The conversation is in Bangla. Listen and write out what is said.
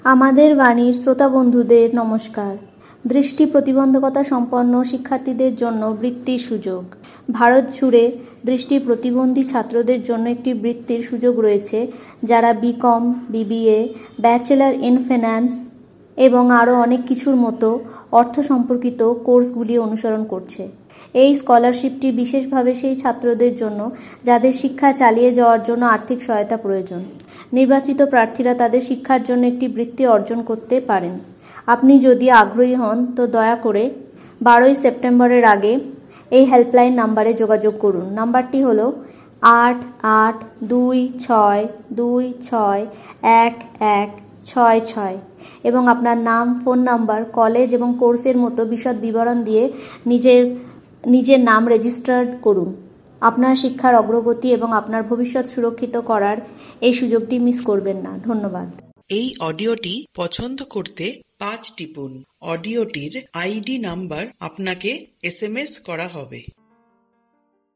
আমাদের বাণীর শ্রোতা বন্ধুদের নমস্কার। দৃষ্টি প্রতিবন্ধকতা সম্পন্ন শিক্ষার্থীদের জন্য বৃত্তির সুযোগ। ভারত জুড়ে দৃষ্টি প্রতিবন্ধী ছাত্রদের জন্য একটি বৃত্তির সুযোগ রয়েছে, যারা B Com, BBA, bachelor in finance এবং আরও অনেক কিছুর মতো অর্থ সম্পর্কিত কোর্সগুলি অনুসরণ করছে। এই স্কলারশিপটি বিশেষভাবে সেই ছাত্রদের জন্য যাদের শিক্ষা চালিয়ে যাওয়ার জন্য আর্থিক সহায়তা প্রয়োজন। নির্বাচিত প্রার্থীরা তাদের শিক্ষার জন্য একটি বৃত্তি অর্জন করতে পারেন। আপনি যদি আগ্রহী হন তো দয়া করে 12ই সেপ্টেম্বরের আগে এই হেল্পলাইন নাম্বারে যোগাযোগ করুন। নাম্বারটি হলো 8826261166 এবং আপনার নাম, ফোন নাম্বার, কলেজ এবং কোর্সের মতো বিশদ বিবরণ দিয়ে নিজের নাম রেজিস্টার করুন। আপনার শিক্ষার অগ্রগতি এবং আপনার ভবিষ্যৎ সুরক্ষিত করার এই সুযোগটি মিস করবেন না। ধন্যবাদ। এই অডিওটি পছন্দ করতে 5 টিপুন। অডিওটির আইডি নাম্বার আপনাকে SMS করা হবে।